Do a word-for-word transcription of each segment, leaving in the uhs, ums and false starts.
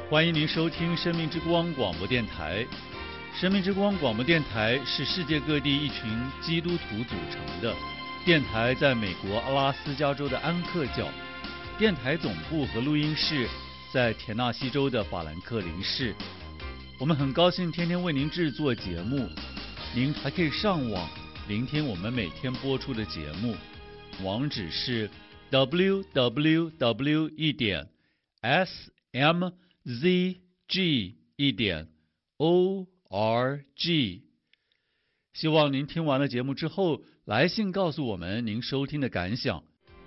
欢迎您收听生命之光广播电台。生命之光广播电台是世界各地一群基督徒组成的电台，在美国阿拉斯加州的安克角，电台总部和录音室在田纳西州的法兰克林市。我们很高兴天天为您制作节目，您还可以上网聆听我们每天播出的节目，网址是 double-u double-u double-u 一点 s m z g 一点 o r g。 希望您听完了节目之后来信告诉我们您收听的感想。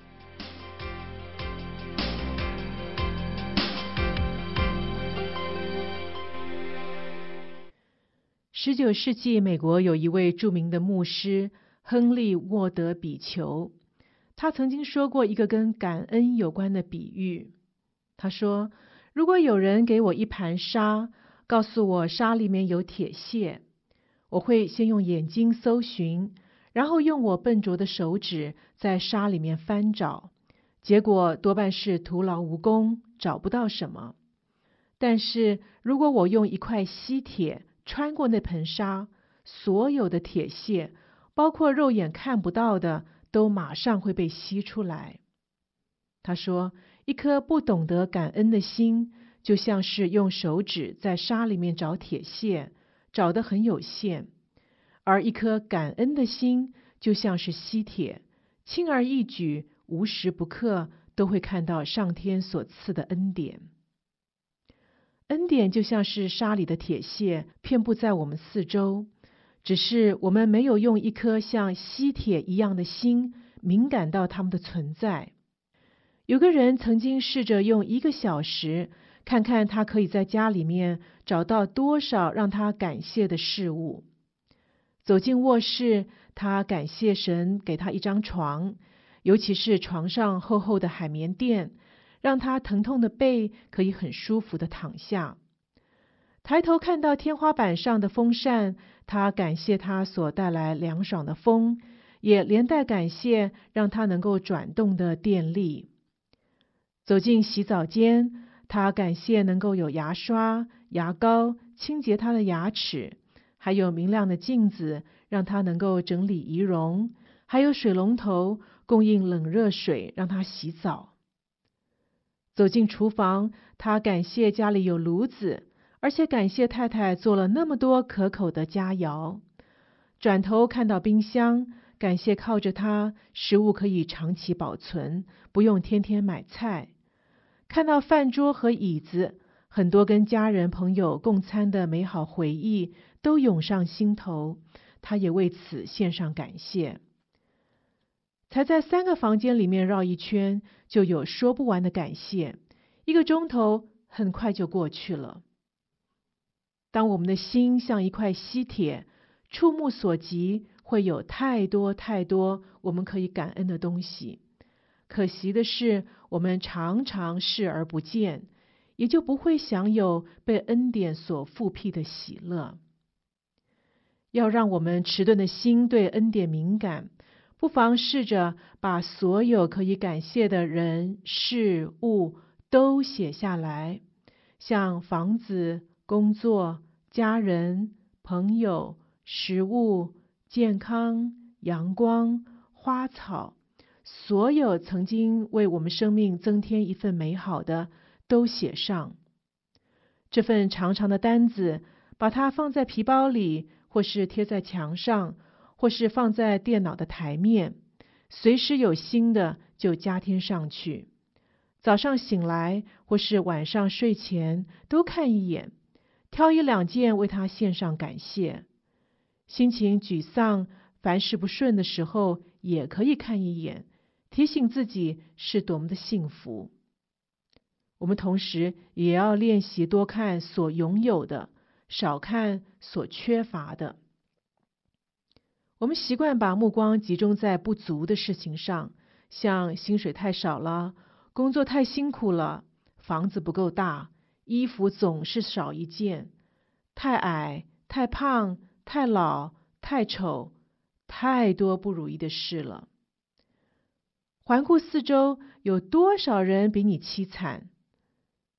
十九世纪美国有一位著名的牧师亨利·沃德比求，他曾经说过一个跟感恩有关的比喻。他说，如果有人给我一盘沙，告诉我沙里面有铁屑，我会先用眼睛搜寻，然后用我笨拙的手指在沙里面翻找，结果多半是徒劳无功，找不到什么。但是如果我用一块锡铁穿过那盆沙，所有的铁屑，包括肉眼看不到的，都马上会被吸出来。他说，一颗不懂得感恩的心，就像是用手指在沙里面找铁屑，找得很有限；而一颗感恩的心，就像是锡铁，轻而易举，无时不刻都会看到上天所赐的恩典。恩典就像是沙里的铁屑，遍布在我们四周，只是我们没有用一颗像锡铁一样的心，敏感到它们的存在。有个人曾经试着用一个小时，看看他可以在家里面找到多少让他感谢的事物。走进卧室，他感谢神给他一张床，尤其是床上厚厚的海绵垫，让他疼痛的背可以很舒服的躺下。抬头看到天花板上的风扇，他感谢它所带来凉爽的风，也连带感谢让它能够转动的电力。走进洗澡间，他感谢能够有牙刷、牙膏清洁他的牙齿，还有明亮的镜子让他能够整理仪容，还有水龙头供应冷热水让他洗澡。走进厨房，他感谢家里有炉子，而且感谢太太做了那么多可口的佳肴。转头看到冰箱，感谢靠着它，食物可以长期保存，不用天天买菜。看到饭桌和椅子，很多跟家人朋友共餐的美好回忆都涌上心头，他也为此献上感谢。才在三个房间里面绕一圈，就有说不完的感谢，一个钟头很快就过去了。当我们的心像一块锡铁，触目所及，会有太多太多我们可以感恩的东西。可惜的是，我们常常视而不见，也就不会享有被恩典所复辟的喜乐。要让我们迟钝的心对恩典敏感，不妨试着把所有可以感谢的人、事物都写下来，像房子、工作、家人、朋友、食物、健康、阳光、花草，所有曾经为我们生命增添一份美好的，都写上。这份长长的单子，把它放在皮包里，或是贴在墙上，或是放在电脑的台面，随时有新的就加添上去。早上醒来，或是晚上睡前，都看一眼，挑一两件为它献上感谢。心情沮丧、凡事不顺的时候，也可以看一眼，提醒自己是多么的幸福。我们同时也要练习多看所拥有的，少看所缺乏的。我们习惯把目光集中在不足的事情上，像薪水太少了，工作太辛苦了，房子不够大，衣服总是少一件，太矮、太胖、太老、太丑，太多不如意的事了。环顾四周，有多少人比你凄惨？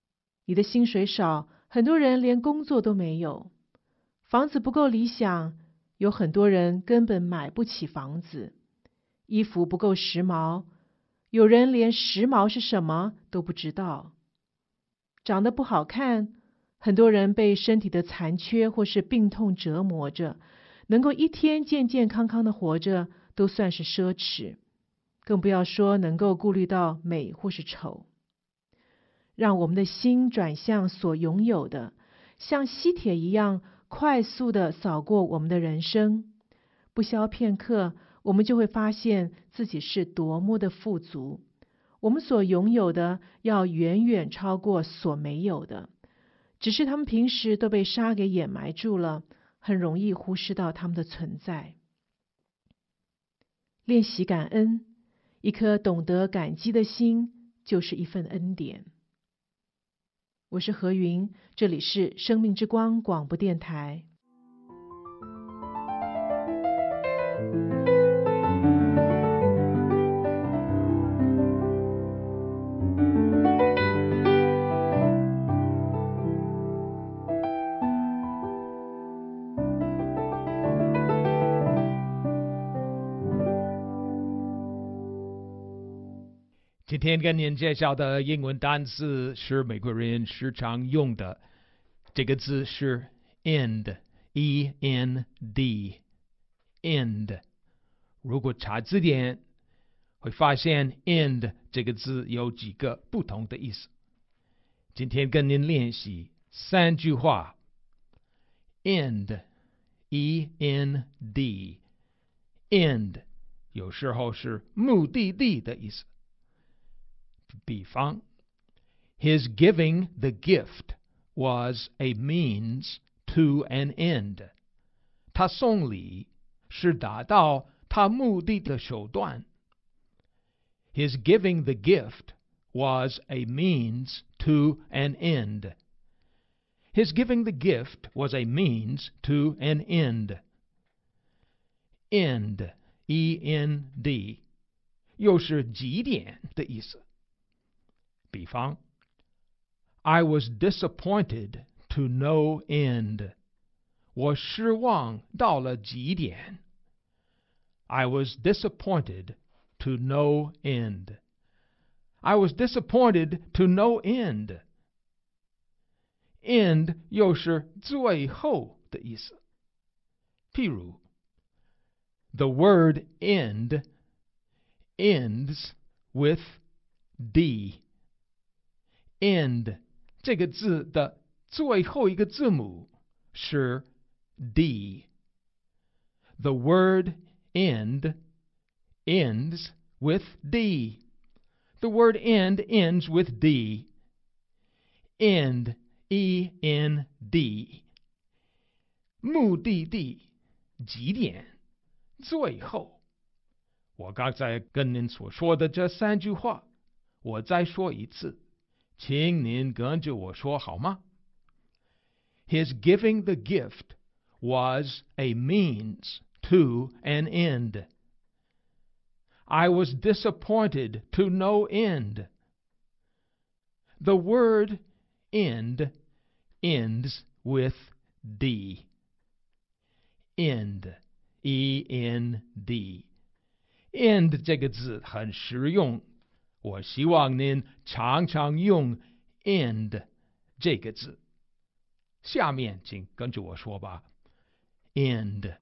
你的薪水少，很多人连工作都没有；房子不够理想，有很多人根本买不起房子；衣服不够时髦，有人连时髦是什么都不知道；长得不好看，很多人被身体的残缺或是病痛折磨着，能够一天健健康康的活着都算是奢侈，更不要说能够顾虑到美或是丑。让我们的心转向所拥有的，像吸铁一样快速地扫过我们的人生，不消片刻，我们就会发现自己是多么的富足。我们所拥有的要远远超过所没有的，只是他们平时都被沙给掩埋住了，很容易忽视到他们的存在。练习感恩，一颗懂得感激的心，就是一份恩典。我是何云，这里是生命之光广播电台。 今天跟您介绍的英文单词是美国人时常用的，这个字是 end, E N D, end。如果查字典，会发现 end 这个字有几个不同的意思。今天跟您练习三句话 ，end, E N D, end 有时候是目的地的意思。比方 His giving the gift was a means to an end. 他送礼是达到他目的的手段。His giving the gift was a means to an end. His giving the gift was a means to an end. End, E N D, 又是极点的意思。比方 I was disappointed to no end. 我失望到了极点。I was disappointed to no end. I was disappointed to no end. End 又是最后的意思。譬如 The word end ends with D. End 这个字的最后一个字母是 D. The word end ends with D. The word end ends with D. End, E N D. 目的地，极点，最后。我刚才跟您所说的这三句话，我再说一次。请您跟着我说好吗？ His giving the gift was a means to an end. I was disappointed to no end. The word end ends with D. End, E N D. End 这个字很实用。我希望您常常用 end 这个字。下面请跟着我说吧 end。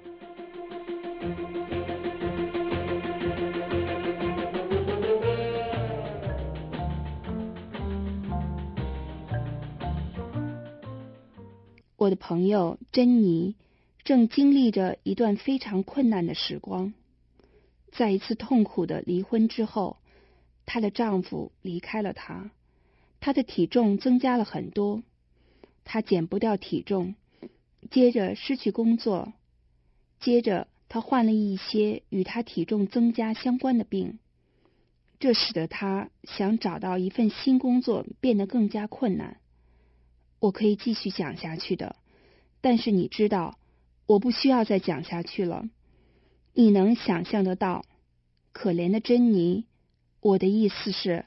我的朋友珍妮正经历着一段非常困难的时光。在一次痛苦的离婚之后，她的丈夫离开了她，她的体重增加了很多，她减不掉体重，接着失去工作，接着她患了一些与她体重增加相关的病，这使得她想找到一份新工作变得更加困难。我可以继续讲下去的，但是你知道，我不需要再讲下去了。你能想象得到，可怜的珍妮，我的意思是，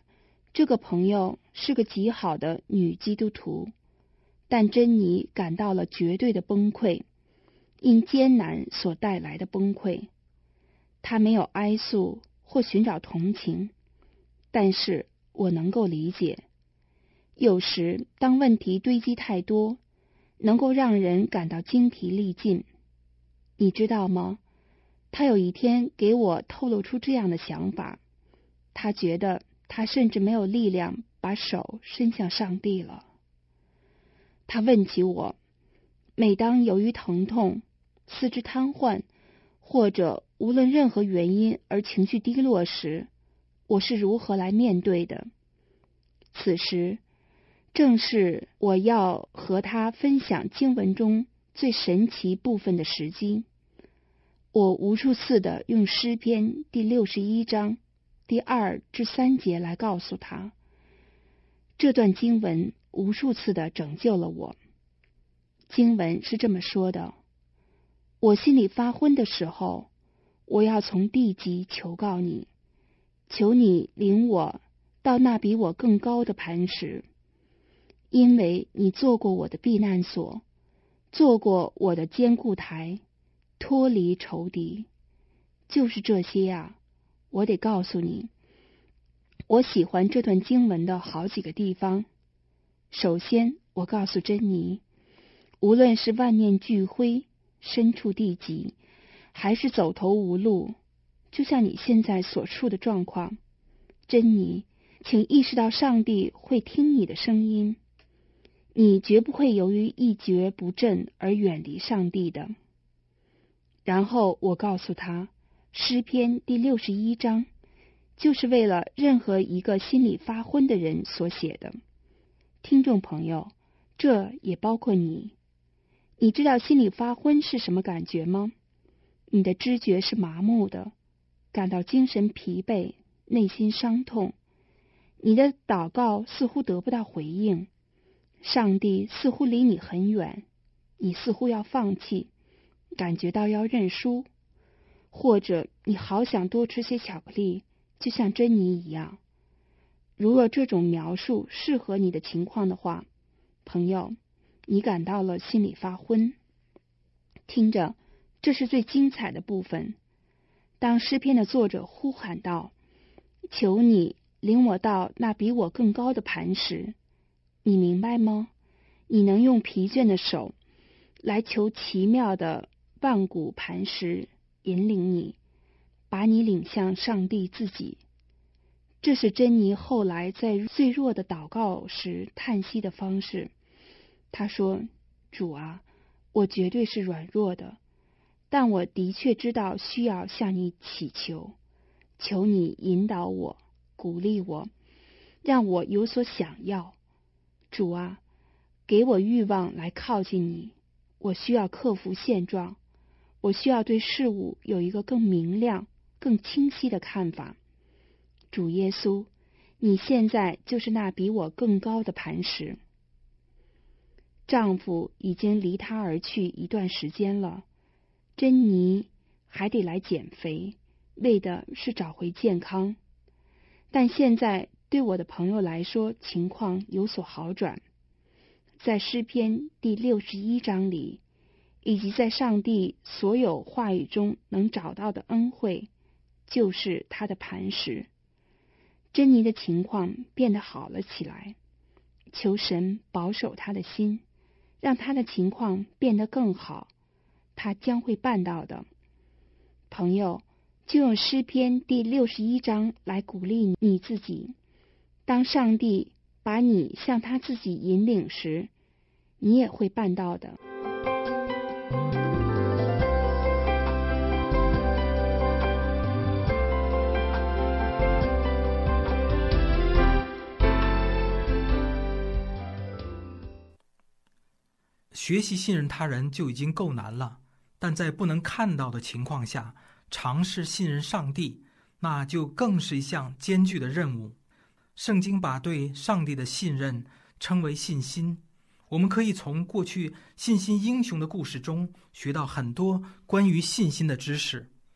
这个朋友是个极好的女基督徒，但珍妮感到了绝对的崩溃，因艰难所带来的崩溃。她没有哀诉或寻找同情，但是我能够理解。有时当问题堆积太多，能够让人感到精疲力尽。你知道吗？他有一天给我透露出这样的想法，他觉得他甚至没有力量把手伸向上帝了。他问起我，每当由于疼痛、四肢瘫痪，或者无论任何原因而情绪低落时，我是如何来面对的。此时正是我要和他分享经文中最神奇部分的时机。我无数次地用诗篇第六十一章第二至三节来告诉他，这段经文无数次地拯救了我。经文是这么说的：我心里发昏的时候，我要从地极求告你，求你领我到那比我更高的磐石，因为你做过我的避难所，做过我的坚固台，脱离仇敌。就是这些啊，我得告诉你，我喜欢这段经文的好几个地方。首先，我告诉珍妮，无论是万念俱灰、身处地极，还是走投无路，就像你现在所处的状况，珍妮，请意识到上帝会听你的声音，你绝不会由于一蹶不振而远离上帝的。然后我告诉他，诗篇第六十一章就是为了任何一个心里发昏的人所写的。听众朋友，这也包括你。你知道心里发昏是什么感觉吗？你的知觉是麻木的，感到精神疲惫，内心伤痛。你的祷告似乎得不到回应，上帝似乎离你很远，你似乎要放弃，感觉到要认输，或者你好想多吃些巧克力，就像珍妮一样。如果这种描述适合你的情况的话，朋友，你感到了心里发昏。听着，这是最精彩的部分。当诗篇的作者呼喊道，求你领我到那比我更高的磐石，你明白吗？你能用疲倦的手来求奇妙的万古磐石引领你，把你领向上帝自己。这是珍妮后来在最弱的祷告时叹息的方式。她说，主啊，我绝对是软弱的，但我的确知道需要向你祈求，求你引导我，鼓励我，让我有所想要。主啊，给我欲望来靠近你，我需要克服现状，我需要对事物有一个更明亮、更清晰的看法。主耶稣，你现在就是那比我更高的磐石。丈夫已经离她而去一段时间了，珍妮还得来减肥，为的是找回健康。但现在对我的朋友来说，情况有所好转。在诗篇第六十一章里，以及在上帝所有话语中能找到的恩惠，就是他的磐石。珍妮的情况变得好了起来，求神保守她的心，让她的情况变得更好，他将会办到的。朋友，就用诗篇第六十一章来鼓励你自己。当上帝把你向他自己引领时，你也会办到的。 学习信任他人就已经够难了，但在不能看到的情况下，尝试信任上帝，那就更是一项艰巨的任务。圣经把对上帝的信任称为信心。我们可以从过去信心英雄的故事中学到很多关于信心的知识。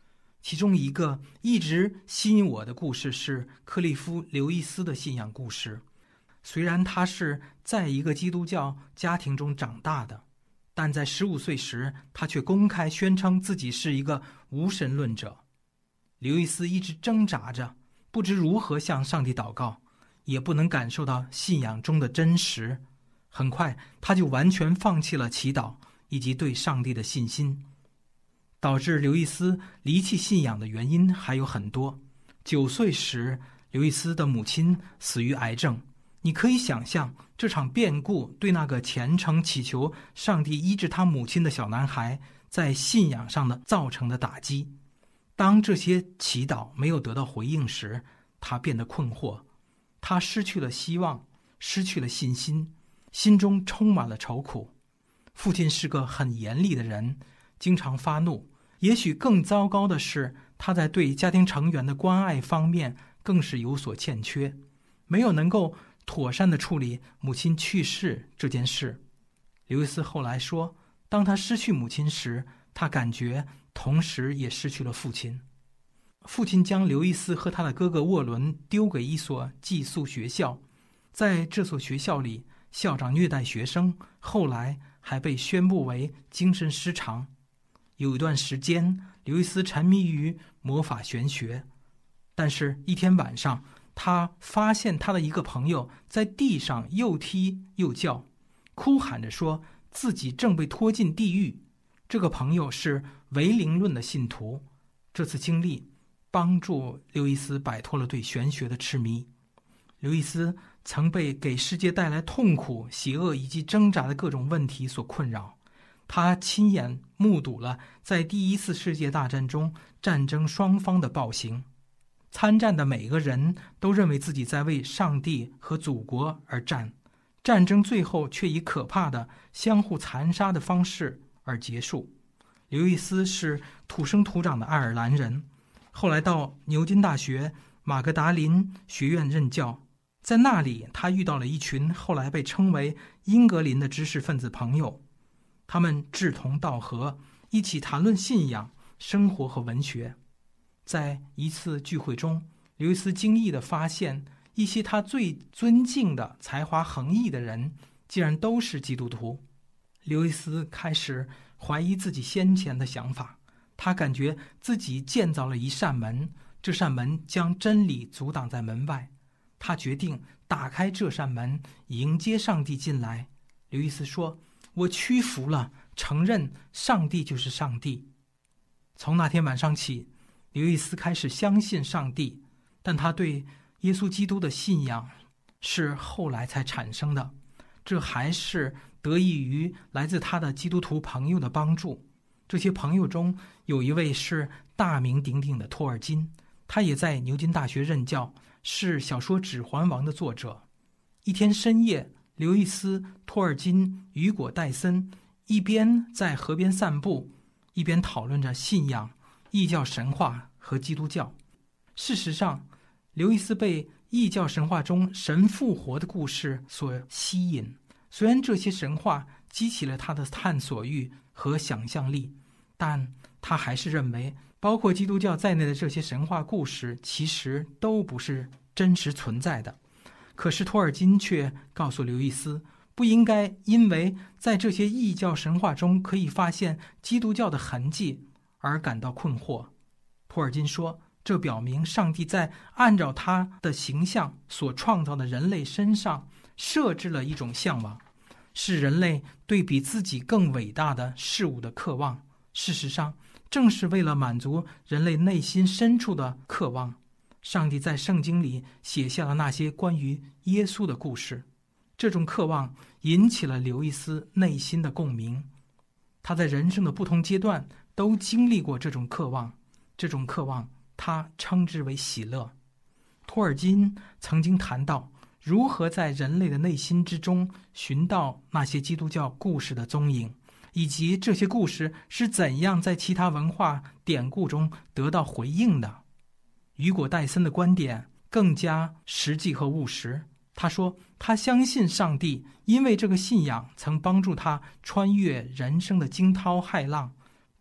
其中一个一直吸引我的故事是克利夫·刘易斯的信仰故事。虽然他是在一个基督教家庭中长大的，但在十五岁时，他却公开宣称自己是一个无神论者。刘易斯一直挣扎着，不知如何向上帝祷告，也不能感受到信仰中的真实。很快，他就完全放弃了祈祷以及对上帝的信心。导致刘易斯离弃信仰的原因还有很多。九岁时，刘易斯的母亲死于癌症。你可以想象这场变故对那个虔诚祈求上帝医治他母亲的小男孩在信仰上的造成的打击。当这些祈祷没有得到回应时，他变得困惑，他失去了希望，失去了信心，心中充满了愁苦。父亲是个很严厉的人，经常发怒。也许更糟糕的是，他在对家庭成员的关爱方面更是有所欠缺，没有能够妥善地处理母亲去世这件事。刘易斯后来说，当他失去母亲时，他感觉同时也失去了父亲。父亲将刘易斯和他的哥哥沃伦丢给一所寄宿学校，在这所学校里，校长虐待学生，后来还被宣布为精神失常。有一段时间，刘易斯沉迷于魔法玄学，但是一天晚上，他发现他的一个朋友在地上又踢又叫，哭喊着说自己正被拖进地狱。这个朋友是唯灵论的信徒。这次经历帮助刘易斯摆脱了对玄学的痴迷。刘易斯曾被给世界带来痛苦、邪恶以及挣扎的各种问题所困扰。他亲眼目睹了在第一次世界大战中战争双方的暴行。参战的每个人都认为自己在为上帝和祖国而战，战争最后却以可怕的相互残杀的方式而结束。刘易斯是土生土长的爱尔兰人，后来到牛津大学马格达林学院任教。在那里，他遇到了一群后来被称为英格林的知识分子朋友，他们志同道合，一起谈论信仰、生活和文学。在一次聚会中，刘易斯惊异地发现，一些他最尊敬的才华横溢的人竟然都是基督徒。刘易斯开始怀疑自己先前的想法，他感觉自己建造了一扇门，这扇门将真理阻挡在门外。他决定打开这扇门，迎接上帝进来。刘易斯说，我屈服了，承认上帝就是上帝。从那天晚上起，刘易斯开始相信上帝，但他对耶稣基督的信仰是后来才产生的，这还是得益于来自他的基督徒朋友的帮助。这些朋友中有一位是大名鼎鼎的托尔金，他也在牛津大学任教，是小说《指环王》的作者。一天深夜，刘易斯、托尔金、雨果·戴森一边在河边散步，一边讨论着信仰、异教神话和基督教。事实上，刘易斯被异教神话中神复活的故事所吸引，虽然这些神话激起了他的探索欲和想象力，但他还是认为包括基督教在内的这些神话故事其实都不是真实存在的。可是托尔金却告诉刘易斯，不应该因为在这些异教神话中可以发现基督教的痕迹而感到困惑。托尔金说，这表明上帝在按照他的形象所创造的人类身上设置了一种向往，是人类对比自己更伟大的事物的渴望。事实上，正是为了满足人类内心深处的渴望，上帝在圣经里写下了那些关于耶稣的故事。这种渴望引起了刘易斯内心的共鸣，他在人生的不同阶段都经历过这种渴望，这种渴望他称之为喜乐。托尔金曾经谈到如何在人类的内心之中寻到那些基督教故事的踪影，以及这些故事是怎样在其他文化典故中得到回应的。雨果·戴森的观点更加实际和务实。他说，他相信上帝，因为这个信仰曾帮助他穿越人生的惊涛骇浪，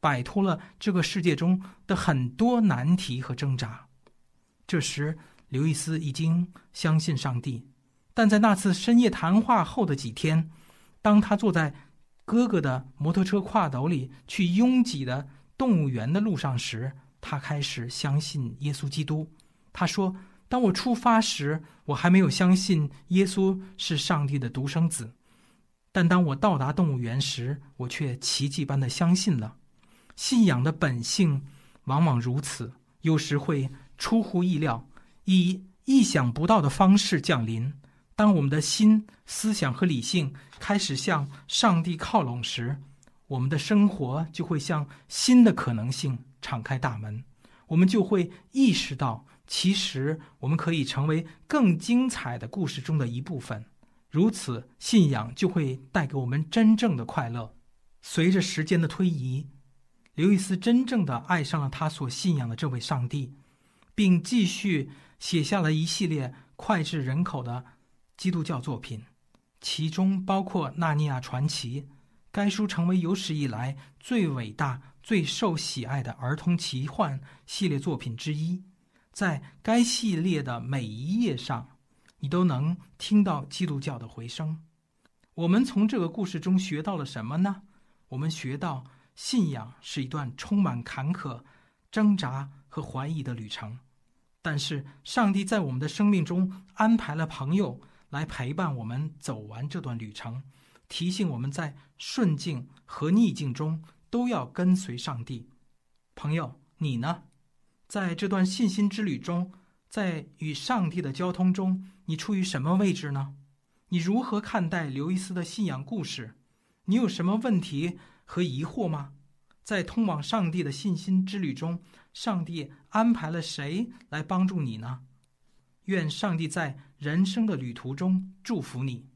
摆脱了这个世界中的很多难题和挣扎。这时刘易斯已经相信上帝，但在那次深夜谈话后的几天，当他坐在哥哥的摩托车挎斗里去拥挤的动物园的路上时，他开始相信耶稣基督。他说，当我出发时，我还没有相信耶稣是上帝的独生子，但当我到达动物园时，我却奇迹般的相信了。信仰的本性往往如此，有时会出乎意料，以意想不到的方式降临。当我们的心、思想和理性开始向上帝靠拢时，我们的生活就会向新的可能性敞开大门。我们就会意识到，其实我们可以成为更精彩的故事中的一部分。如此，信仰就会带给我们真正的快乐。随着时间的推移，刘易斯真正的爱上了他所信仰的这位上帝，并继续写下了一系列脍炙人口的基督教作品，其中包括《纳尼亚传奇》。该书成为有史以来最伟大、最受喜爱的儿童奇幻系列作品之一。在该系列的每一页上，你都能听到基督教的回声。我们从这个故事中学到了什么呢？我们学到信仰是一段充满坎坷、挣扎和怀疑的旅程，但是上帝在我们的生命中安排了朋友来陪伴我们走完这段旅程，提醒我们在顺境和逆境中都要跟随上帝。朋友，你呢？在这段信心之旅中，在与上帝的交通中，你处于什么位置呢？你如何看待刘易斯的信仰故事？你有什么问题和疑惑吗？在通往上帝的信心之旅中，上帝安排了谁来帮助你呢？愿上帝在人生的旅途中祝福你。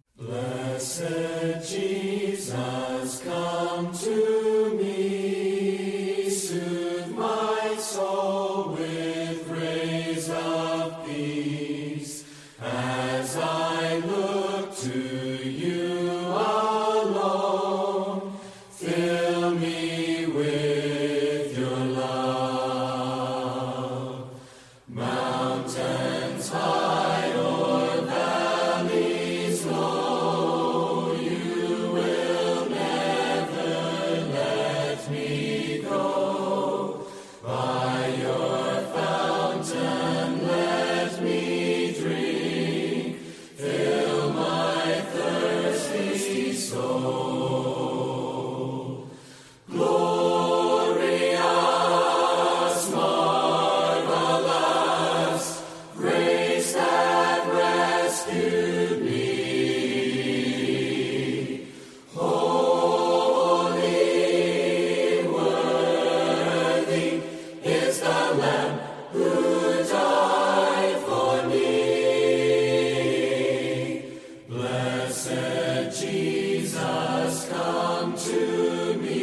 Blessed Jesus, come to me, soothe my soul with praise of peace, as I look to you alone, fill me with your love. Mountains high or valleys low, you will never let me go. By your fountain let me drink, fill my thirsty soul. Glorious, marvelous, grace that rescued me. Holy, worthy is the Lamb who died for me. Blessed Jesus, come to me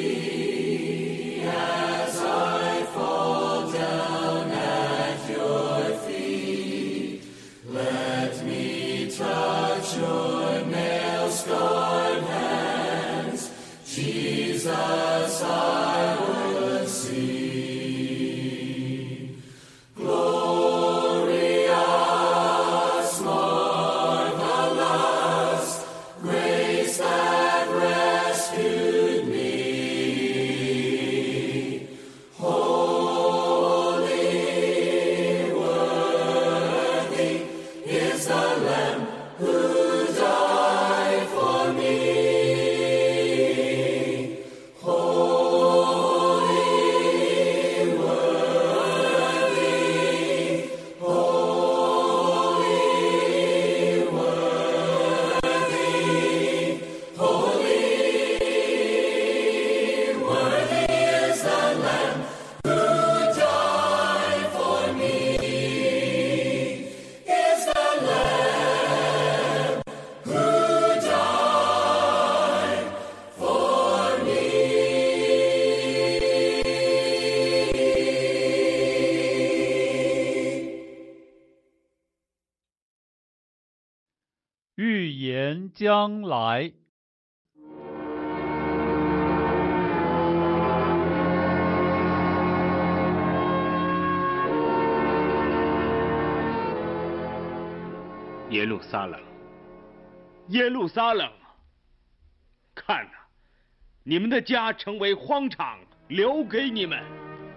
as I fall down at your feet. Let me touch your nail-scarred hands, Jesus, I would see. Glorious, marvelous, grace that rescued me. Holy, worthy is the Lamb who died for me. Holy, worthy, holy, worthy, holy, worthy is the Lamb who died for me. Is the Lamb who died for me. 预言将来。 耶路撒冷，耶路撒冷，看呐，你们的家成为荒场，留给你们。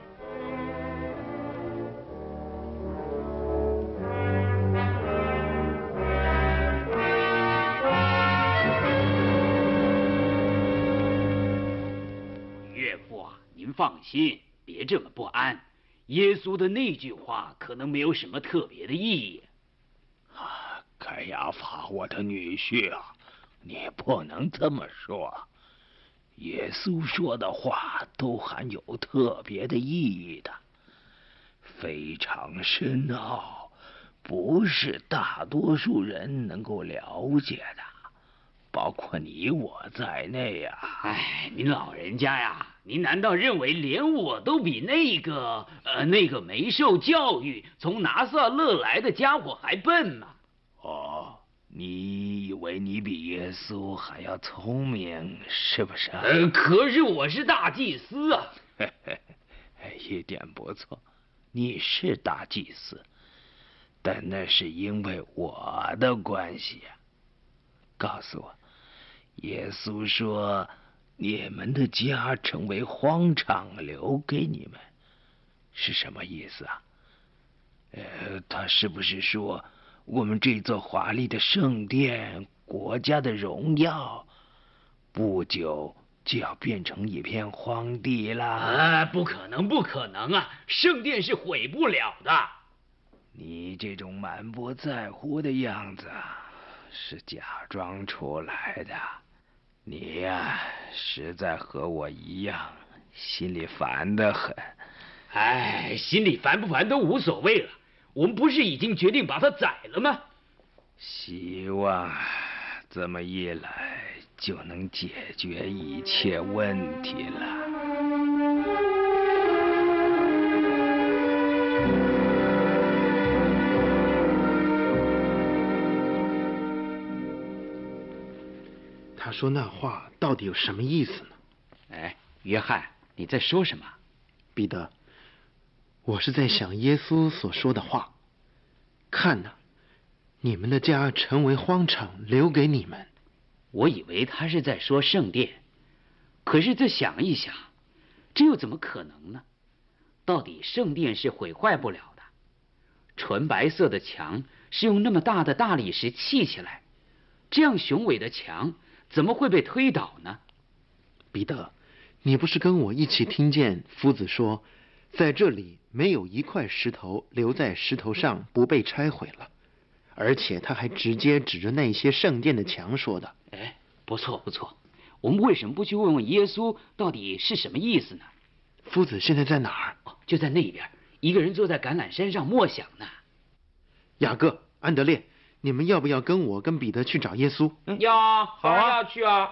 岳父啊，您放心，别这么不安。耶稣的那句话可能没有什么特别的意义。 啊，盖亚法，我的女婿啊，你不能这么说。耶稣说的话都含有特别的意义的，非常深奥，不是大多数人能够了解的，包括你我在内呀。 哎，您老人家呀，您难道认为连我都比那个呃那个没受教育、从拿撒勒来的家伙还笨吗？ 哦，你以为你比耶稣还要聪明，是不是？ 呃，可是我是大祭司啊。 嘿嘿，一点不错，你是大祭司，但那是因为我的关系呀。告诉我，耶稣说你们的家成为荒场，留给你们，是什么意思啊？呃，他是不是说我们这座华丽的圣殿，国家的荣耀，不久就要变成一片荒地啦？ 啊，不可能，不可能啊！圣殿是毁不了的。 你这种满不在乎的样子，是假装出来的。你呀，实在和我一样，心里烦得很。 哎，心里烦不烦都无所谓了。我们不是已经决定把他宰了吗？ 希望这么一来就能解决一切问题了。 他说那话到底有什么意思呢？ 哎，约翰，你在说什么？ 彼得，我是在想耶稣所说的话。看哪，你们的家成为荒场，留给你们。 我以为他是在说圣殿，可是再想一想，这又怎么可能呢？到底圣殿是毁坏不了的，纯白色的墙是用那么大的大理石砌起来，这样雄伟的墙怎么会被推倒呢？ 彼得，你不是跟我一起听见夫子说，在这里没有一块石头留在石头上不被拆毁了，而且他还直接指着那些圣殿的墙说的。 哎，不错不错，我们为什么不去问问耶稣到底是什么意思呢？ 夫子现在在哪儿？ 哦，就在那边，一个人坐在橄榄山上默想呢。 雅各、安德烈，你们要不要跟我跟彼得去找耶稣？ 嗯、要啊，好啊，要去啊。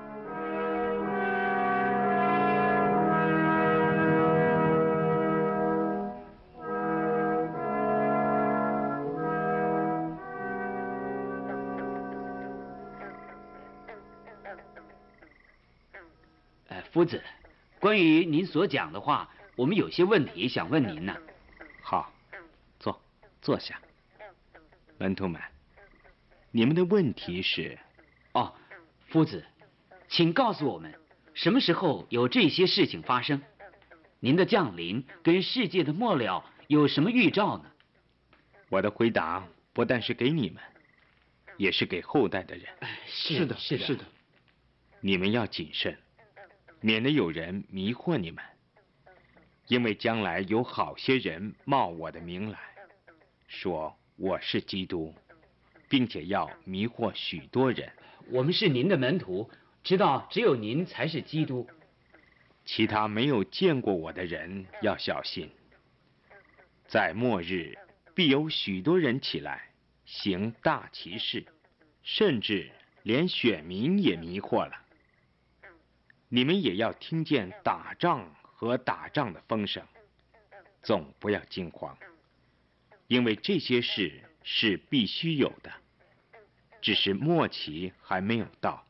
呃，夫子，关于您所讲的话，我们有些问题想问您呢。 好，坐，坐下。门徒们，你们的问题是？ 哦，夫子，请告诉我们，什么时候有这些事情发生？您的降临跟世界的末了有什么预兆呢？ 我的回答不但是给你们，也是给后代的人。 是的， 是的，是的。 你们要谨慎，免得有人迷惑你们，因为将来有好些人冒我的名来，说我是基督，并且要迷惑许多人。 我们是您的门徒，知道只有您才是基督。 其他没有见过我的人要小心，在末日必有许多人起来行大奇事，甚至连选民也迷惑了。你们也要听见打仗和打仗的风声，总不要惊慌，因为这些事是必须有的，只是末期还没有到。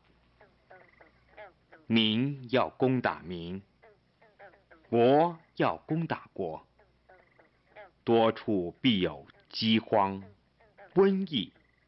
民要攻打民，国要攻打国，多处必有饥荒、瘟疫、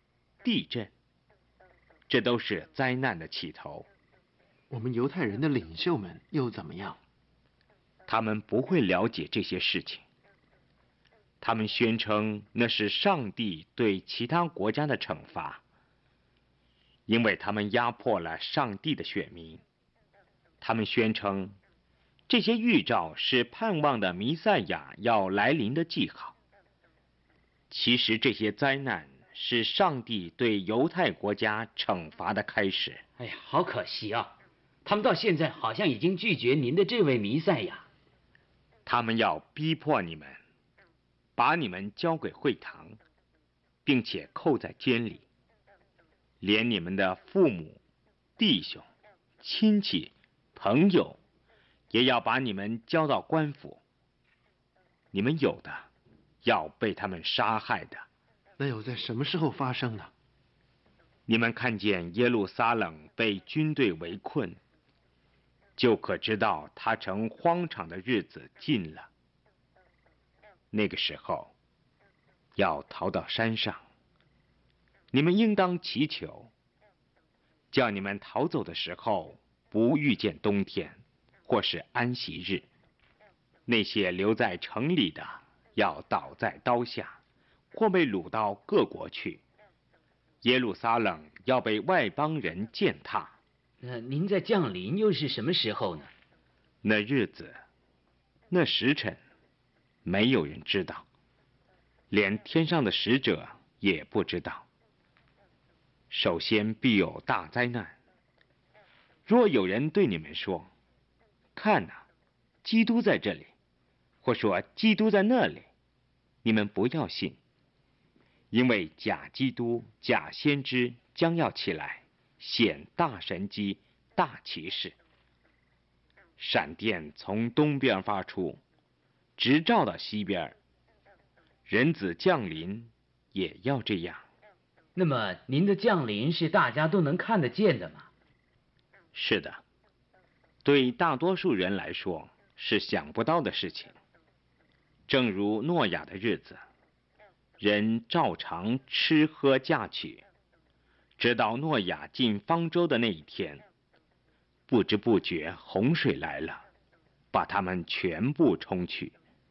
地震，这都是灾难的起头。 我们犹太人的领袖们又怎么样？ 他们不会了解这些事情。他们宣称那是上帝对其他国家的惩罚，因为他们压迫了上帝的选民。他们宣称这些预兆是盼望的弥赛亚要来临的记号。其实这些灾难是上帝对犹太国家惩罚的开始。 哎呀，好可惜啊！他们到现在好像已经拒绝您的这位弥赛亚。 他们要逼迫你们，把你们交给会堂，并且扣在监里，连你们的父母、弟兄、亲戚、朋友，也要把你们交到官府。你们有的要被他们杀害的。 那又在什么时候发生呢？ 你们看见耶路撒冷被军队围困，就可知道他成荒场的日子近了。那个时候，要逃到山上，你们应当祈求，叫你们逃走的时候不遇见冬天，或是安息日。那些留在城里的，要倒在刀下，或被掳到各国去。耶路撒冷要被外邦人践踏。 那您在降临又是什么时候呢？ 那日子，那时辰，没有人知道，连天上的使者也不知道。首先必有大灾难。若有人对你们说：“看哪，基督在这里”，或说基督在那里，你们不要信，因为假基督、假先知将要起来，显大神机、大奇事。闪电从东边发出，直照到西边。人子降临也要这样。 那么您的降临是大家都能看得见的吗？ 是的，对大多数人来说是想不到的事情。正如诺亚的日子，人照常吃喝嫁娶，直到诺亚进方舟的那一天，不知不觉洪水来了，把他们全部冲去。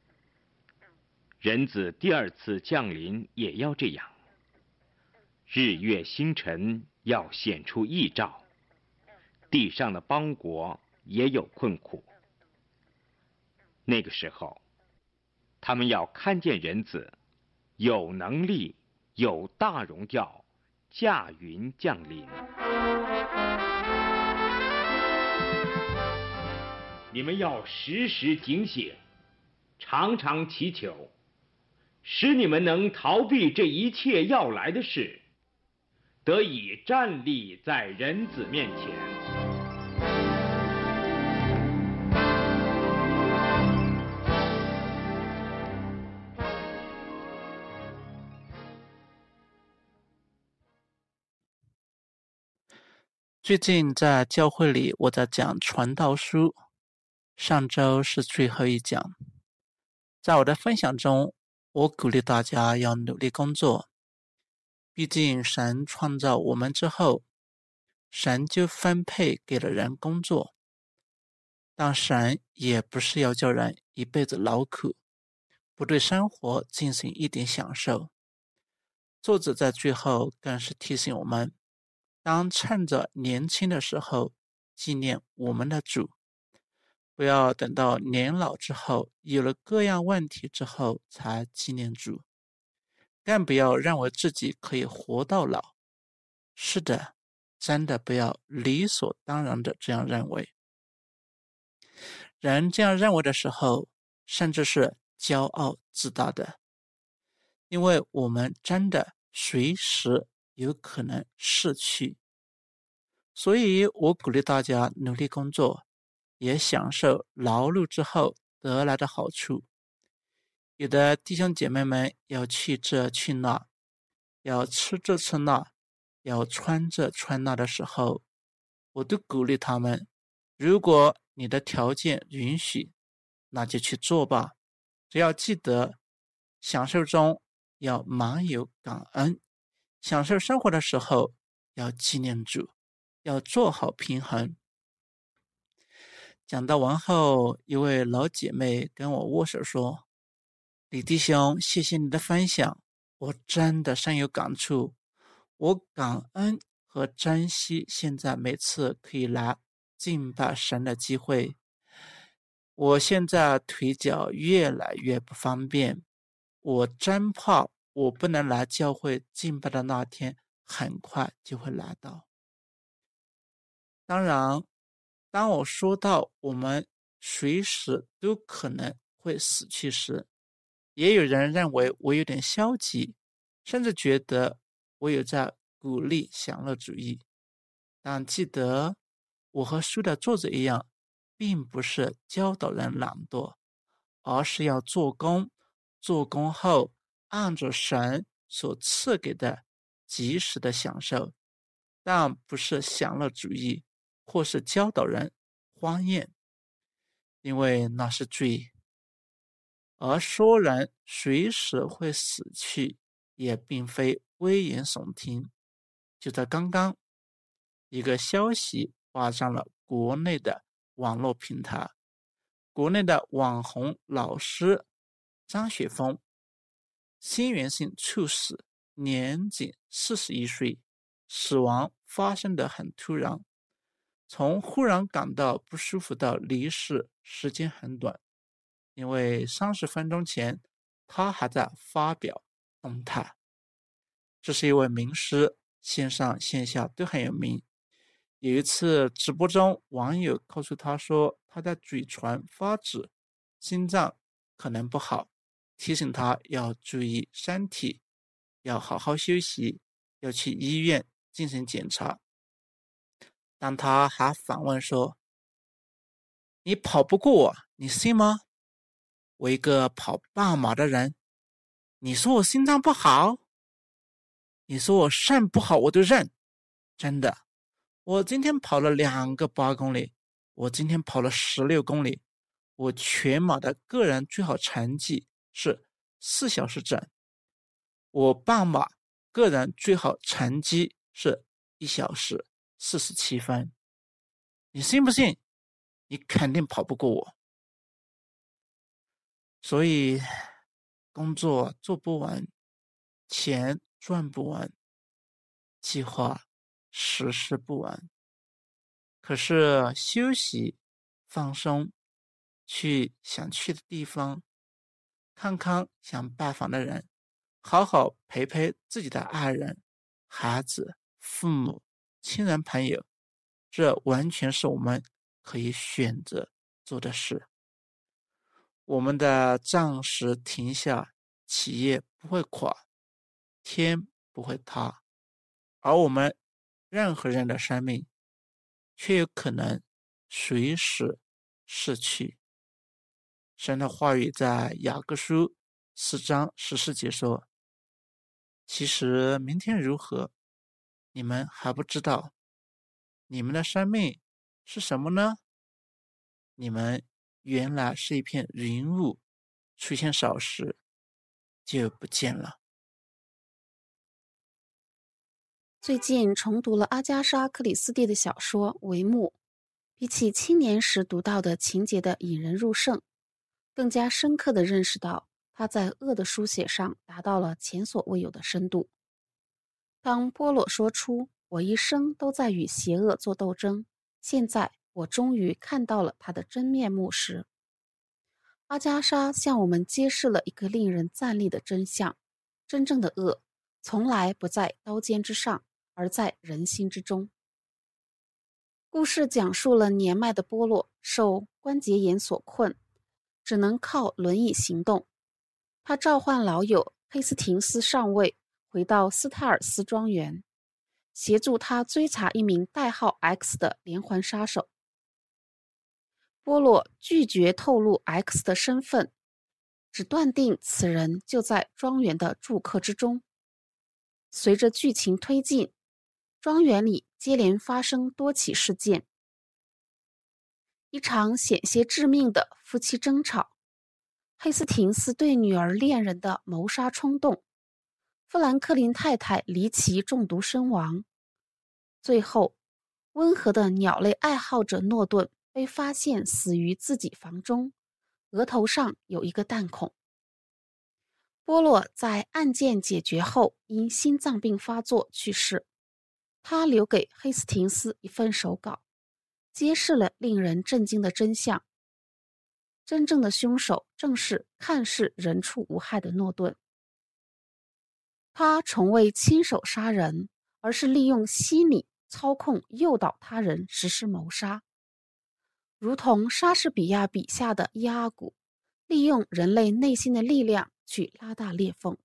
人子第二次降临也要这样，日月星辰要显出异兆，地上的邦国也有困苦。那个时候，他们要看见人子有能力、有大荣耀，驾云降临。你们要时时警醒，常常祈求，使你们能逃避这一切要来的事，得以站立在人子面前。 最近在教会里，我在讲传道书，上周是最后一讲。在我的分享中，我鼓励大家要努力工作。毕竟神创造我们之后，神就分配给了人工作，但神也不是要叫人一辈子劳苦，不对生活进行一点享受。作者在最后更是提醒我们，当趁着年轻的时候纪念我们的主，不要等到年老之后，有了各样问题之后才纪念主，更不要认为自己可以活到老。是的，真的不要理所当然的这样认为。人这样认为的时候，甚至是骄傲自大的，因为我们真的随时有可能逝去。所以我鼓励大家努力工作，也享受劳碌之后得来的好处。有的弟兄姐妹们要去这去那，要吃这吃那，要穿这穿那的时候，我都鼓励他们，如果你的条件允许，那就去做吧。只要记得享受中要满有感恩， 享受生活的时候要纪念主，要做好平衡。讲到完后，一位老姐妹跟我握手说：李弟兄，谢谢你的分享，我真的深有感触。我感恩和珍惜现在每次可以来敬拜神的机会。我现在腿脚越来越不方便，我真怕我不能来教会敬拜的那天很快就会来到。当然，当我说到我们随时都可能会死去时，也有人认为我有点消极，甚至觉得我有在鼓励享乐主义。但记得，我和书的作者一样，并不是教导人懒惰，而是要做工，做工后按照神所赐给的及时的享受，但不是享乐主义，或是教导人欢宴，因为那是罪。而说人随时会死去，也并非危言耸听。就在刚刚，一个消息霸占了国内的网络平台，国内的网红老师张雪峰心源性猝死，年仅四十一岁，死亡发生得很突然，从忽然感到不舒服到离世时间很短，因为三十分钟前他还在发表动态。这是一位名师，线上线下都很有名。有一次直播中，网友告诉他说他的嘴唇发紫，心脏可能不好，提醒他要注意身体，要好好休息，要去医院进行检查。但他还反问说：你跑不过我，你信吗？我一个跑半马的人，你说我心脏不好，你说我肾不好，我都认。真的，我今天跑了两个八公里，我今天跑了十六公里，我全马的个人最好成绩是四小时整，我半马个人最好成绩是一小时四十七分。你信不信？你肯定跑不过我。所以工作做不完，钱赚不完，计划实施不完。可是休息放松，去想去的地方，看看想拜访的人，好好陪陪自己的爱人、孩子、父母、亲人朋友，这完全是我们可以选择做的事。我们的暂时停下，企业不会垮，天不会塌，而我们任何人的生命却有可能随时逝去。神的话语在雅各书四章十四节说：其实明天如何，你们还不知道。你们的生命是什么呢？你们原来是一片云雾，出现少时就不见了。 最近重读了阿加莎·克里斯蒂的小说《帷幕》，比起青年时读到的情节的引人入胜，更加深刻地认识到他在恶的书写上达到了前所未有的深度。当波洛说出我一生都在与邪恶做斗争，现在我终于看到了他的真面目时，阿加莎向我们揭示了一个令人赞励的真相：真正的恶从来不在刀尖之上，而在人心之中。故事讲述了年迈的波洛受关节炎所困，只能靠轮椅行动。他召唤老友黑斯廷斯上尉回到斯泰尔斯庄园，协助他追查一名代号 X 的连环杀手。波洛拒绝透露 X 的身份，只断定此人就在庄园的住客之中。随着剧情推进，庄园里接连发生多起事件，一场险些致命的夫妻争吵，黑斯廷斯对女儿恋人的谋杀冲动， 富兰克林太太离奇中毒身亡。最后，温和的鸟类爱好者诺顿被发现死于自己房中，额头上有一个弹孔。波洛在案件解决后因心脏病发作去世，他留给黑斯廷斯一份手稿，揭示了令人震惊的真相。真正的凶手正是看似人畜无害的诺顿。他从未亲手杀人，而是利用心理操控诱导他人实施谋杀，如同莎士比亚笔下的伊阿古，利用人类内心的力量去拉大裂缝。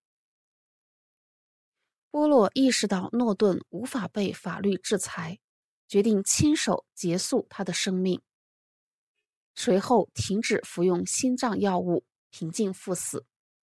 波洛意识到诺顿无法被法律制裁，决定亲手结束他的生命，随后停止服用心脏药物，平静赴死。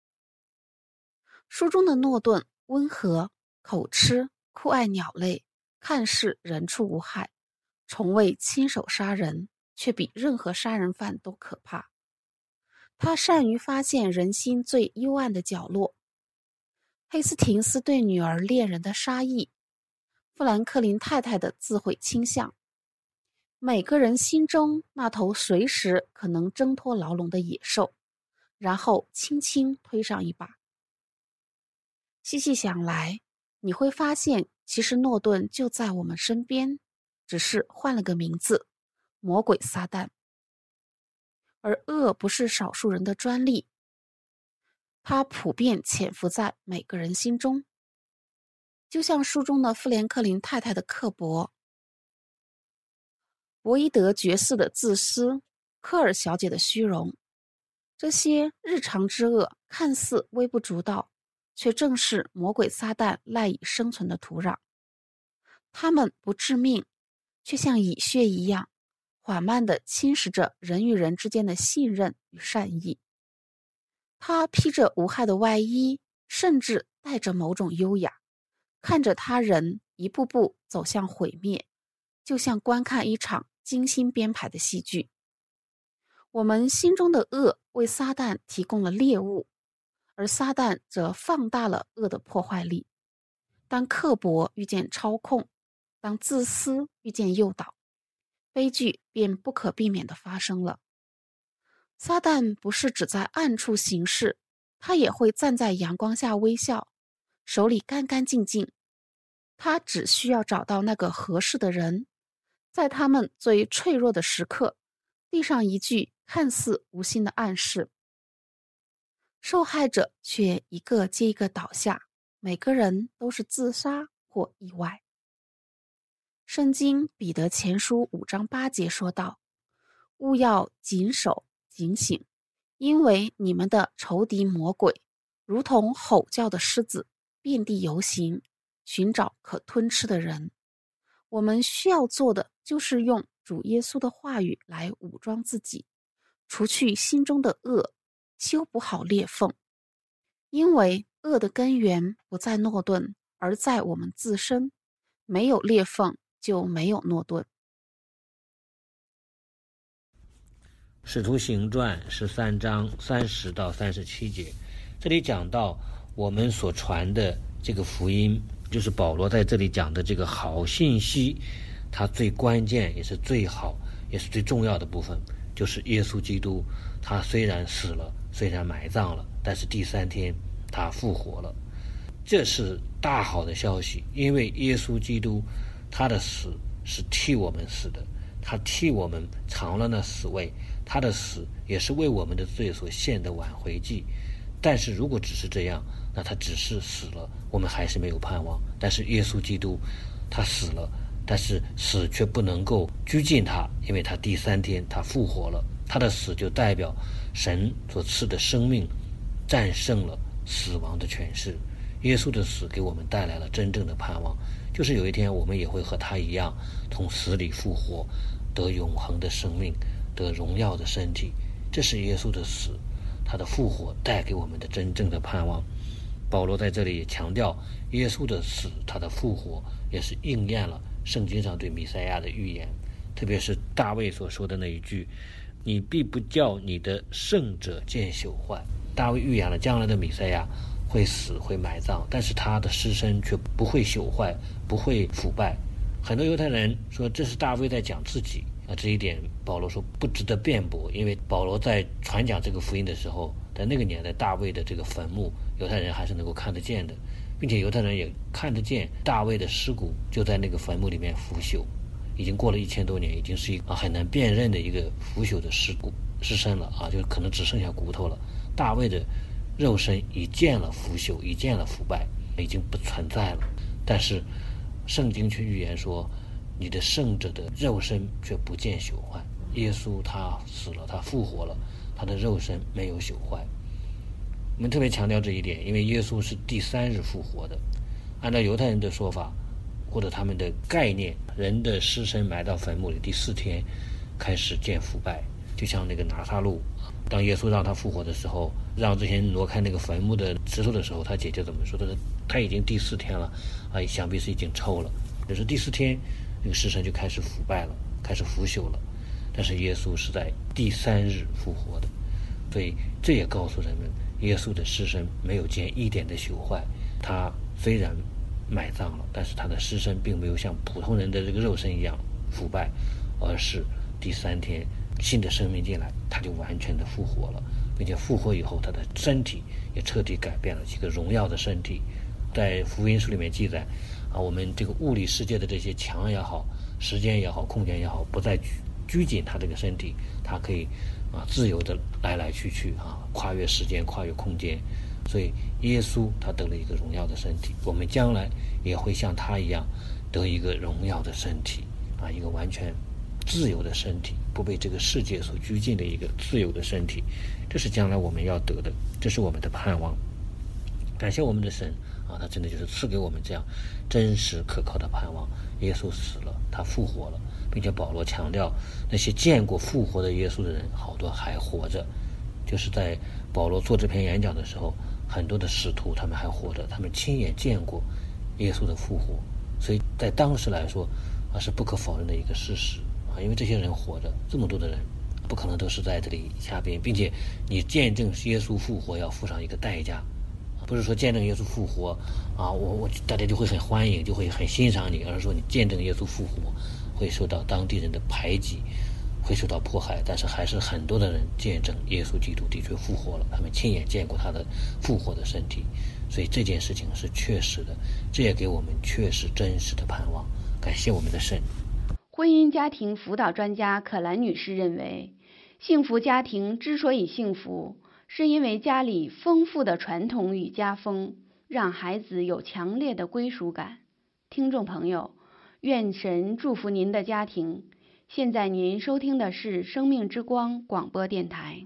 书中的诺顿温和、口吃、酷爱鸟类，看似人畜无害，从未亲手杀人，却比任何杀人犯都可怕。他善于发现人心最幽暗的角落。黑斯廷斯对女儿恋人的杀意，富兰克林太太的自毁倾向，每个人心中那头随时可能挣脱牢笼的野兽，然后轻轻推上一把。细细想来，你会发现其实诺顿就在我们身边，只是换了个名字，魔鬼撒旦。而恶不是少数人的专利，它普遍潜伏在每个人心中。就像书中的富兰克林太太的刻薄，博伊德爵士的自私，科尔小姐的虚荣，这些日常之恶看似微不足道，却正是魔鬼撒旦赖以生存的土壤。它们不致命，却像蚁穴一样缓慢地侵蚀着人与人之间的信任与善意。他披着无害的外衣，甚至带着某种优雅，看着他人一步步走向毁灭，就像观看一场精心编排的戏剧。我们心中的恶为撒旦提供了猎物，而撒旦则放大了恶的破坏力。当刻薄遇见操控，当自私遇见诱导，悲剧便不可避免地发生了。撒旦不是只在暗处行事，他也会站在阳光下微笑，手里干干净净。他只需要找到那个合适的人，在他们最脆弱的时刻，递上一句看似无心的暗示。受害者却一个接一个倒下，每个人都是自杀或意外。圣经彼得前书五章八节说道：务要谨守警醒，因为你们的仇敌魔鬼如同吼叫的狮子，遍地游行，寻找可吞吃的人。我们需要做的就是用主耶稣的话语来武装自己，除去心中的恶，修补好裂缝。因为恶的根源不在诺顿，而在我们自身，没有裂缝就没有诺顿。 使徒行传十三章三十到三十七节，这里讲到我们所传的这个福音，就是保罗在这里讲的这个好信息，它最关键也是最好也是最重要的部分，就是耶稣基督，他虽然死了，虽然埋葬了，但是第三天他复活了。这是大好的消息，因为耶稣基督他的死是替我们死的，他替我们尝了那死味，他的死也是为我们的罪所献的挽回祭。但是如果只是这样，那他只是死了，我们还是没有盼望。但是耶稣基督他死了，但是死却不能够拘禁他，因为他第三天他复活了。他的死就代表神所赐的生命战胜了死亡的权势。耶稣的死给我们带来了真正的盼望，就是有一天我们也会和他一样从死里复活，得永恒的生命，得荣耀的身体。这是耶稣的死，他的复活带给我们的真正的盼望。保罗在这里也强调，耶稣的死，他的复活也是应验了圣经上对弥赛亚的预言，特别是大卫所说的那一句：你必不叫你的圣者见朽坏。大卫预言了将来的弥赛亚会死会埋葬，但是他的尸身却不会朽坏，不会腐败。很多犹太人说这是大卫在讲自己啊，这一点保罗说不值得辩驳，因为保罗在传讲这个福音的时候，在那个年代大卫的这个坟墓，犹太人还是能够看得见的，并且犹太人也看得见大卫的尸骨就在那个坟墓里面腐朽，已经过了一千多年，已经是一个很难辨认的一个腐朽的尸骨尸身了啊，就可能只剩下骨头了。大卫的肉身已见了腐朽，已见了腐败，已经不存在了。但是圣经却预言说，你的圣者的肉身却不见朽坏。耶稣他死了，他复活了，他的肉身没有朽坏。我们特别强调这一点，因为耶稣是第三日复活的。按照犹太人的说法或者他们的概念，人的尸身埋到坟墓里第四天开始见腐败，就像那个拿撒路，当耶稣让他复活的时候，让这些人挪开那个坟墓的石头的时候，他姐姐怎么说？他说他已经第四天了啊，想必是已经臭了。就是第四天，那个尸身就开始腐败了，开始腐朽了。但是耶稣是在第三日复活的，所以这也告诉人们，耶稣的尸身没有见一点的朽坏。他虽然埋葬了，但是他的尸身并没有像普通人的这个肉身一样腐败，而是第三天新的生命进来，他就完全的复活了，并且复活以后，他的身体也彻底改变了，一个荣耀的身体。在福音书里面记载啊，我们这个物理世界的这些墙也好，时间也好，空间也好，不再拘拘谨他这个身体，他可以啊自由的来来去去啊，跨越时间，跨越空间。所以耶稣他得了一个荣耀的身体，我们将来也会像他一样得一个荣耀的身体啊，一个完全自由的身体，不被这个世界所拘禁的一个自由的身体。这是将来我们要得的，这是我们的盼望。感谢我们的神啊，他真的就是赐给我们这样真实可靠的盼望。耶稣死了，他复活了，并且保罗强调那些见过复活的耶稣的人好多还活着。就是在保罗做这篇演讲的时候，很多的使徒他们还活着，他们亲眼见过耶稣的复活，所以在当时来说啊是不可否认的一个事实啊，因为这些人活着，这么多的人不可能都是在这里下边，并且你见证耶稣复活要付上一个代价，不是说见证耶稣复活啊，我我大家就会很欢迎，就会很欣赏你，而是说你见证耶稣复活会受到当地人的排挤，会受到迫害，但是还是很多的人见证耶稣基督的确复活了，他们亲眼见过他的复活的身体，所以这件事情是确实的，这也给我们确实真实的盼望。感谢我们的神。 婚姻家庭辅导专家可兰女士认为，幸福家庭之所以幸福，是因为家里丰富的传统与家风，让孩子有强烈的归属感。听众朋友，愿神祝福您的家庭。现在您收听的是生命之光广播电台。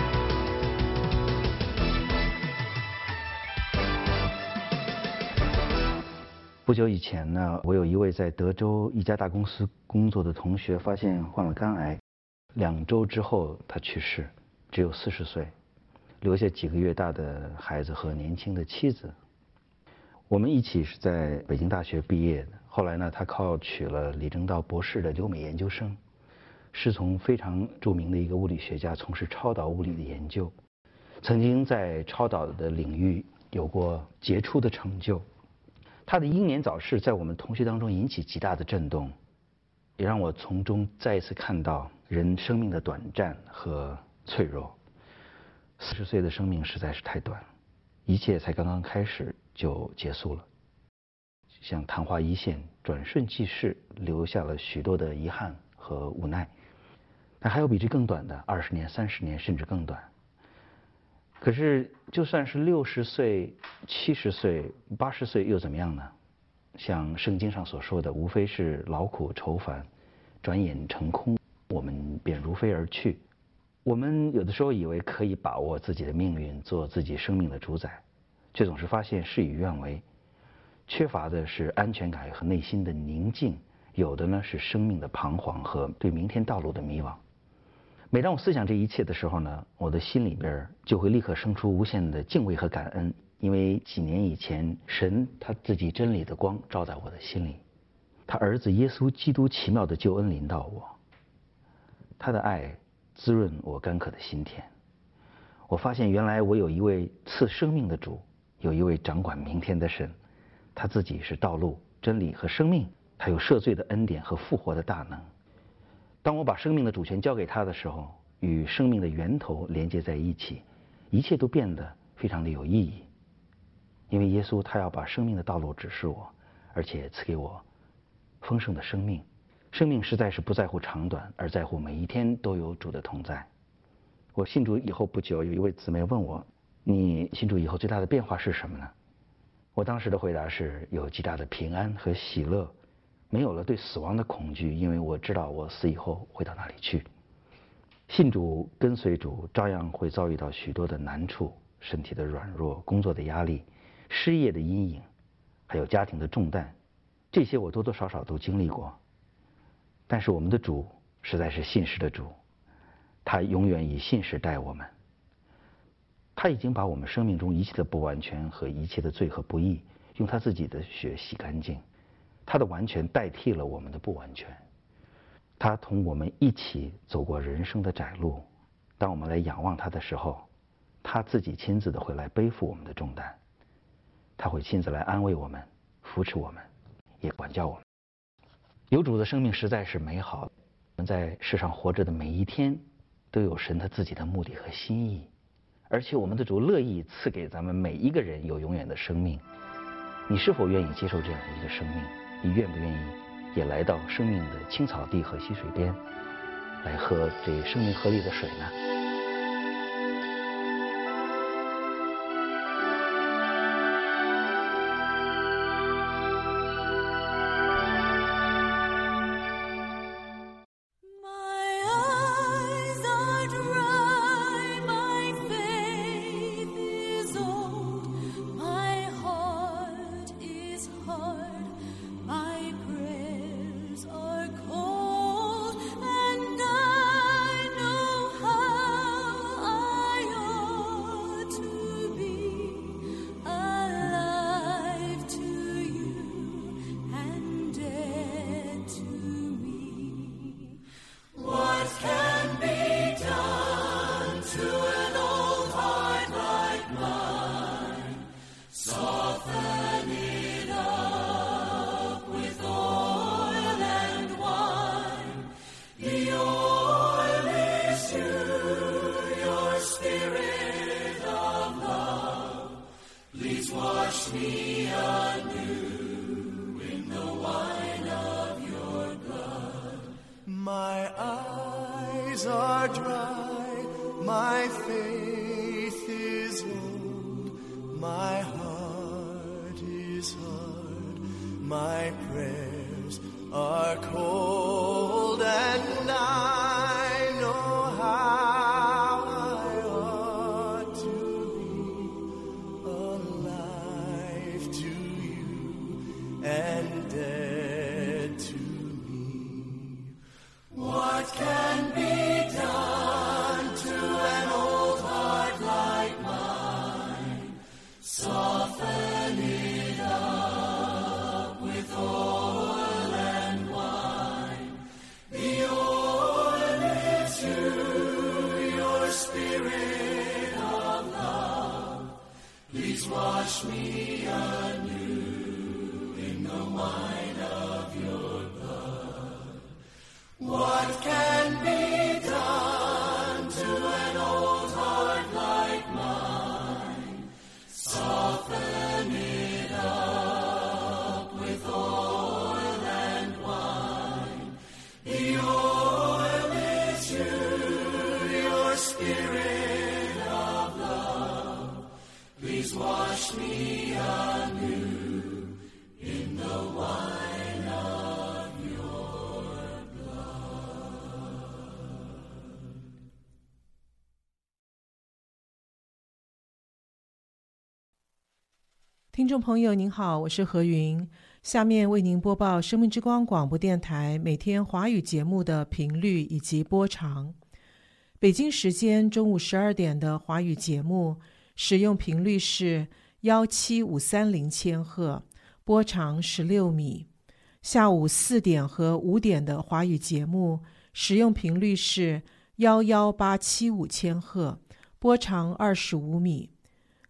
不久以前呢，我有一位在德州一家大公司工作的同学发现患了肝癌，两周之后他去世，只有四十岁，留下几个月大的孩子和年轻的妻子。我们一起是在北京大学毕业的，后来呢，他考取了李政道博士的留美研究生，师从非常著名的一个物理学家，从事超导物理的研究，曾经在超导的领域有过杰出的成就。他的英年早逝在我们同学当中引起极大的震动，也让我从中再一次看到人生命的短暂和脆弱。四十岁的生命实在是太短，一切才刚刚开始就结束了，像昙花一现，转瞬即逝，留下了许多的遗憾和无奈。但还有比这更短的，二十年、三十年，甚至更短。可是就算是六十岁、七十岁、八十岁又怎么样呢？像圣经上所说的，无非是劳苦愁烦，转眼成空，我们便如飞而去。我们有的时候以为可以把握自己的命运，做自己生命的主宰，却总是发现事与愿违。缺乏的是安全感和内心的宁静，有的呢是生命的彷徨和对明天道路的迷惘。每当我思想这一切的时候呢，我的心里边就会立刻生出无限的敬畏和感恩，因为几年以前，神他自己真理的光照在我的心里，他儿子耶稣基督奇妙的救恩临到我，他的爱滋润我干渴的心田。我发现原来我有一位赐生命的主， 有一位掌管明天的神，他自己是道路、真理和生命，他有赦罪的恩典和复活的大能。当我把生命的主权交给他的时候，与生命的源头连接在一起，一切都变得非常的有意义。因为耶稣他要把生命的道路指示我，而且赐给我丰盛的生命。生命实在是不在乎长短，而在乎每一天都有主的同在。我信主以后不久，有一位姊妹问我，你信主以后最大的变化是什么呢？我当时的回答是，有极大的平安和喜乐，没有了对死亡的恐惧，因为我知道我死以后会到哪里去。信主跟随主照样会遭遇到许多的难处，身体的软弱，工作的压力，失业的阴影，还有家庭的重担，这些我多多少少都经历过。但是我们的主实在是信实的主，他永远以信实待我们。他已经把我们生命中一切的不完全和一切的罪和不义，用他自己的血洗干净。他的完全代替了我们的不完全。他同我们一起走过人生的窄路。当我们来仰望他的时候，他自己亲自的会来背负我们的重担。他会亲自来安慰我们，扶持我们，也管教我们。有主的生命实在是美好。我们在世上活着的每一天，都有神他自己的目的和心意。而且我们的主乐意赐给咱们每一个人有永远的生命。你是否愿意接受这样的一个生命？你愿不愿意也来到生命的青草地和溪水边，来喝这生命河里的水呢？ 听众朋友您好，我是何云，下面为您播报生命之光广播电台每天华语节目的频率以及播长。北京时间中午十二点的华语节目使用频率是一七五三零千赫，波长十六米。下午四点和五点的华语节目使用频率是一一八七五千赫，波长二十五米。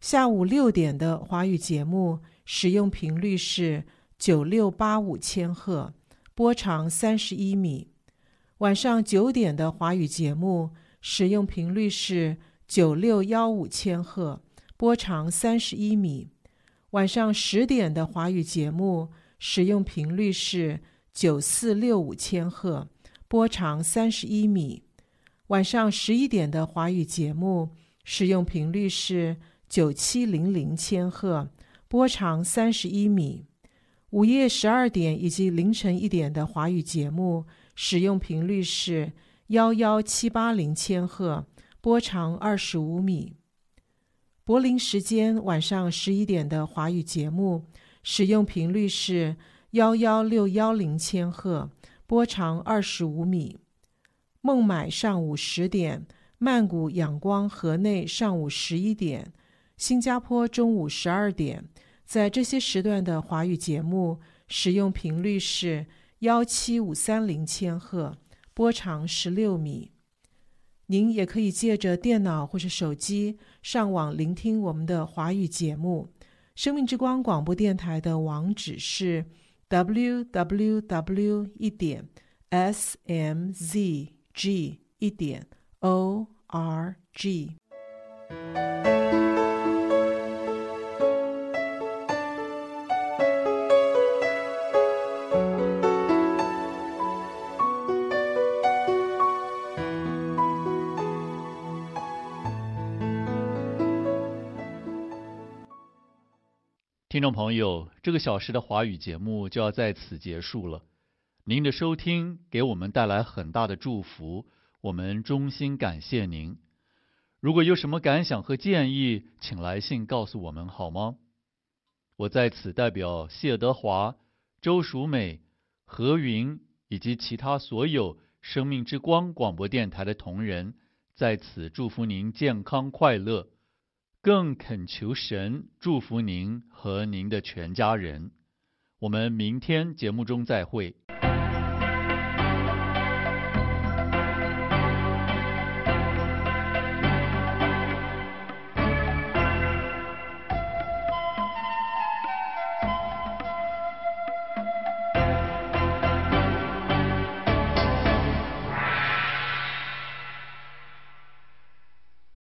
下午六点的华语节目使用频率是九六八五千赫，波长三十一米。晚上九点的华语节目使用频率是九六一五千赫，波长三十一米。晚上十点的华语节目使用频率是九四六五千赫，波长三十一米。晚上十一点的华语节目使用频率是九七零零千赫，波长三十一米。午夜十二点以及凌晨一点的华语节目使用频率是一一七八零千赫，波长二十五米。柏林时间晚上十一点的华语节目使用频率是一一六一零千赫，波长二十五米。孟买上午十点，曼谷仰光河内上午十一点，新加坡中午十二点，在这些时段的华语节目使用频率是一七五三零千赫，波长十六米。您也可以借着电脑或是手机上网聆听我们的华语节目。生命之光广播电台的网址是 double-u double-u double-u 一点 s m z g 一点 o r g。 听众朋友，这个小时的华语节目就要在此结束了。您的收听给我们带来很大的祝福，我们衷心感谢您。如果有什么感想和建议，请来信告诉我们好吗？我在此代表谢德华、周淑美、何云以及其他所有生命之光广播电台的同仁，在此祝福您健康快乐，更恳求神祝福您和您的全家人。我们明天节目中再会。